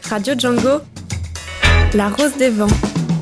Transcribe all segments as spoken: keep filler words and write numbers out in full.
Radio Django, la rose des vents.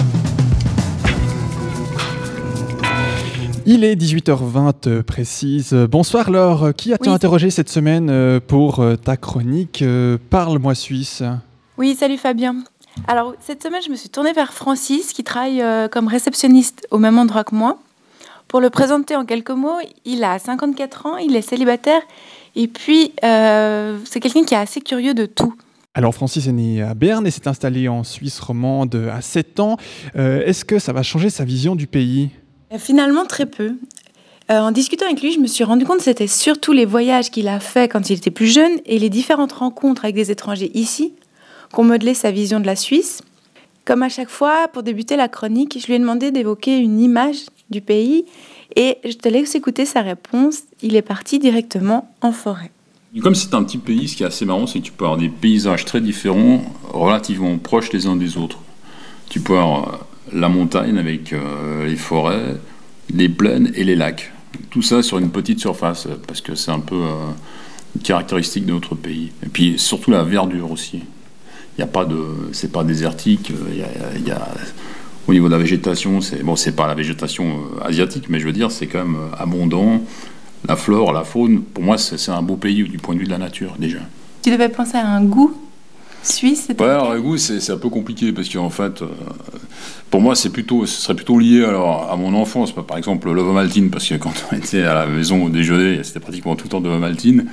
Il est dix-huit heures vingt euh, précise. Bonsoir Laure, qui as-tu Oui. interrogé cette semaine euh, pour euh, ta chronique euh, Parle-moi Suisse? Oui, salut Fabien. Alors, cette semaine, je me suis tournée vers Francis, qui travaille euh, comme réceptionniste au même endroit que moi. Pour le présenter en quelques mots, il a cinquante-quatre ans, il est célibataire, et puis euh, c'est quelqu'un qui est assez curieux de tout. Alors Francis est né à Berne et s'est installé en Suisse romande à sept ans. Euh, est-ce que ça va changer sa vision du pays? Finalement, très peu. Euh, en discutant avec lui, je me suis rendu compte que c'était surtout les voyages qu'il a faits quand il était plus jeune et les différentes rencontres avec des étrangers ici qui ont modelé sa vision de la Suisse. Comme à chaque fois, pour débuter la chronique, je lui ai demandé d'évoquer une image du pays et je te laisse écouter sa réponse. Il est parti directement en forêt. Comme c'est un petit pays, ce qui est assez marrant, c'est que tu peux avoir des paysages très différents, relativement proches les uns des autres. Tu peux avoir la montagne avec euh, les forêts, les plaines et les lacs. Tout ça sur une petite surface, parce que c'est un peu euh, une caractéristique de notre pays. Et puis surtout la verdure aussi. Il y a pas de, c'est pas désertique. Il y a, il y a, au niveau de la végétation, c'est bon, c'est pas la végétation euh, asiatique, mais je veux dire, c'est quand même euh, abondant. La flore, la faune, pour moi, c'est, c'est un beau pays du point de vue de la nature déjà. Tu devais penser à un goût suisse, c'était Ouais, lequel? alors le goût, c'est, c'est un peu compliqué parce qu'en fait, euh, pour moi, c'est plutôt, ce serait plutôt lié alors, à mon enfance. Par exemple, l'ovomaltine, parce que quand on était à la maison au déjeuner, c'était pratiquement tout le temps de l'ovomaltine.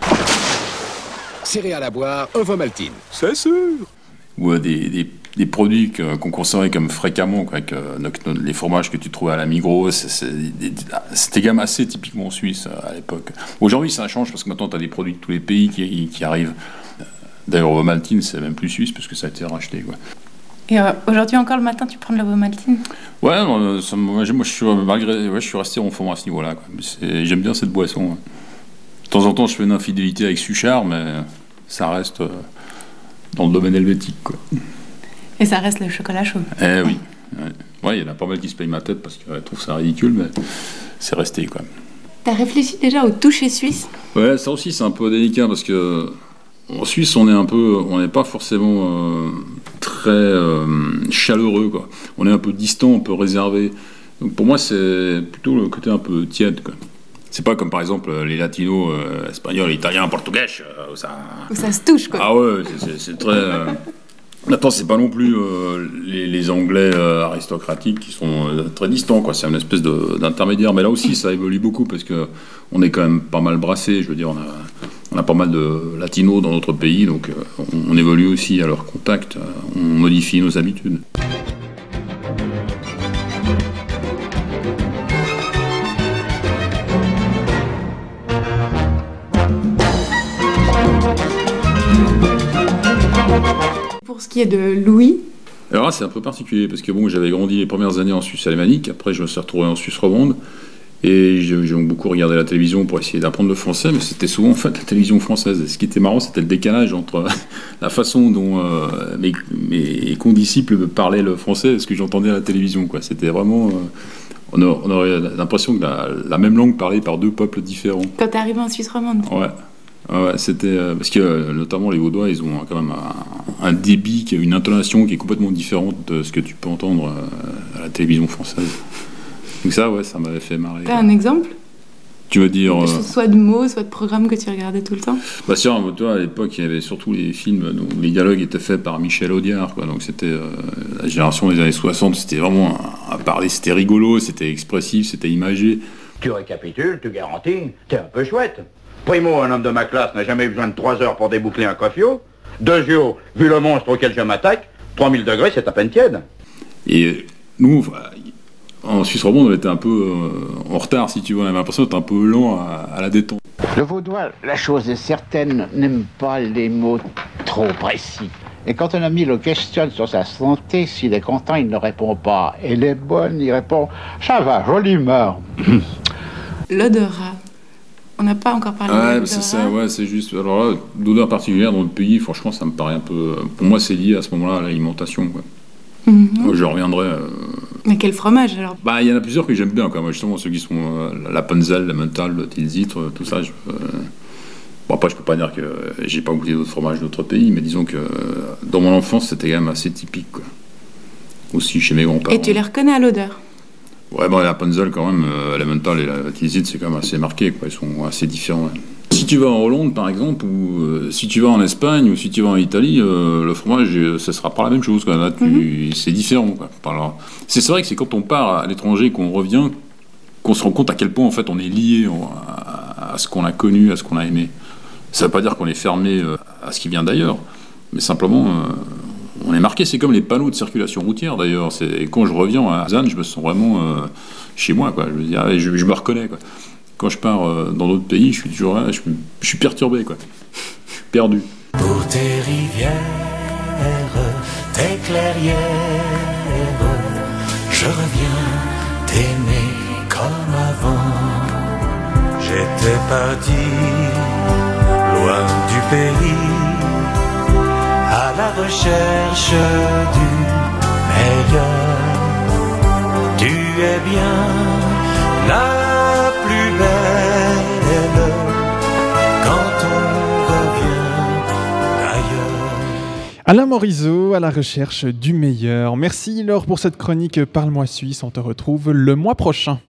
Céréales à boire, ovomaltine. C'est sûr. Ou euh, des, des, des produits que, qu'on consommait comme fréquemment, quoi, avec euh, nos- les fromages que tu trouvais à la Migros. C'est, c'est, des- des- c'était quand même assez typiquement suisse euh, à l'époque. Aujourd'hui, ça change parce que maintenant, tu as des produits de tous les pays qui, qui arrivent. D'ailleurs, ovomaltine, c'est même plus suisse parce que ça a été racheté, quoi. Et euh, aujourd'hui encore le matin, tu prends de l'ovomaltine? Ouais, non, ça, moi, je, moi, je suis, malgré, ouais, je suis resté en fond à ce niveau-là, quoi. C'est, j'aime bien cette boisson. Ouais. De temps en temps, je fais une infidélité avec Suchard, mais ça reste euh, dans le domaine helvétique, quoi. Et ça reste le chocolat chaud. Eh oui. Ouais, ouais, il y en a pas mal qui se payent ma tête parce qu'ils trouvent ça ridicule, mais c'est resté, quoi. T'as réfléchi déjà au toucher suisse? Ouais, ça aussi, c'est un peu délicat parce que en Suisse, on est un peu, on n'est pas forcément euh, très euh, chaleureux, quoi. On est un peu distant, un peu réservé. Donc pour moi, c'est plutôt le côté un peu tiède, quoi. C'est pas comme par exemple les latinos, euh, espagnols, italiens, portugais, euh, où ça. Où ça se touche, quoi. Ah ouais, c'est, c'est, c'est très. Euh... Attends, c'est pas non plus euh, les, les Anglais euh, aristocratiques qui sont euh, très distants, quoi. C'est une espèce de, d'intermédiaire. Mais là aussi, ça évolue beaucoup parce que on est quand même pas mal brassé. Je veux dire, on a, on a pas mal de latinos dans notre pays, donc euh, on, on évolue aussi à leur contact. Euh, on modifie nos habitudes. Pour ce qui est de Louis, Alors là, c'est un peu particulier parce que bon, j'avais grandi les premières années en Suisse alémanique. Après, je me suis retrouvé en Suisse romande. Et j'ai, j'ai beaucoup regardé la télévision pour essayer d'apprendre le français, mais c'était souvent en fait la télévision française. Et ce qui était marrant, c'était le décalage entre la façon dont euh, mes, mes condisciples parlaient le français et ce que j'entendais à la télévision, quoi. C'était vraiment... euh, on, a- on aurait l'impression que la, la même langue parlée par deux peuples différents. quand t'es arrivé en Suisse romande. Ouais. Ouais, ouais, c'était... euh, parce que euh, notamment les Vaudois, ils ont quand même un, un débit, qui a une intonation qui est complètement différente de ce que tu peux entendre euh, à la télévision française. Donc ça, ouais, ça m'avait fait marrer. T'as un exemple? Tu veux dire... euh, Soit de mots, soit de programmes que tu regardais tout le temps? Bah sûr, toi, à l'époque, il y avait surtout les films où les dialogues étaient faits par Michel Audiard, quoi. Donc c'était euh, la génération des années soixante, c'était vraiment à parler, c'était rigolo, c'était expressif, c'était imagé. Tu récapitules, tu garantis, t'es un peu chouette. Primo, un homme de ma classe n'a jamais eu besoin de trois heures pour déboucler un coiffio. Deuxio, vu le monstre auquel je m'attaque, trois mille degrés, c'est à peine tiède. Et nous, enfin, en Suisse romande, on était un peu euh, en retard, si tu veux. On avait l'impression d'être un peu lent à, à la détente. Le vaudois, la chose est certaine, n'aime pas les mots trop précis. Et quand un ami le questionne sur sa santé, s'il est content, il ne répond pas. Elle est bonne, il répond « ça va, jolie humeur ». L'odorat. On n'a pas encore parlé de Ouais, l'odorat. c'est ça, ouais, c'est juste. Alors là, d'odeur particulière dans le pays, franchement, ça me paraît un peu. Pour moi, c'est lié à ce moment-là à l'alimentation, quoi. Mhm. Moi, je reviendrai. euh, Mais quel fromage alors? Bah, il y en a plusieurs que j'aime bien, quoi. Moi, justement, ceux qui sont euh, la Punzel, la Mental, le Tilsit, euh, tout ça. Je, euh, Bon, après, je peux pas dire que j'ai pas goûté d'autres fromages d'autres pays, mais disons que dans mon enfance, c'était quand même assez typique, quoi. Aussi chez mes grands-parents. Et tu les reconnais à l'odeur? Ouais, bon, la Punzel, quand même, euh, l'Emmental et la Tilsit, c'est quand même assez marqué, quoi. Ils sont assez différents. Ouais. Si tu vas en Hollande, par exemple, ou euh, si tu vas en Espagne, ou si tu vas en Italie, euh, le fromage, euh, ce sera pas la même chose, quoi. Là, tu, mm-hmm. c'est différent, quoi. Alors, c'est, c'est vrai que c'est quand on part à l'étranger, qu'on revient, qu'on se rend compte à quel point, en fait, on est lié à, à ce qu'on a connu, à ce qu'on a aimé. Ça veut pas dire qu'on est fermé euh, à ce qui vient d'ailleurs, mais simplement... Euh, on est marqué, c'est comme les panneaux de circulation routière d'ailleurs. C'est, quand je reviens à Zanne, je me sens vraiment euh, chez moi, quoi. Je veux dire, je, je me reconnais, quoi. Quand je pars euh, dans d'autres pays, je suis toujours là, je, je suis perturbé, quoi. Je suis perdu. Pour tes rivières, tes clairières, je reviens t'aimer comme avant. J'étais parti loin du pays, à la recherche du meilleur. Tu es bien la plus belle quand on revient d'ailleurs. Alain Morisot à la recherche du meilleur. Merci Laure pour cette chronique Parle-moi Suisse. On te retrouve le mois prochain.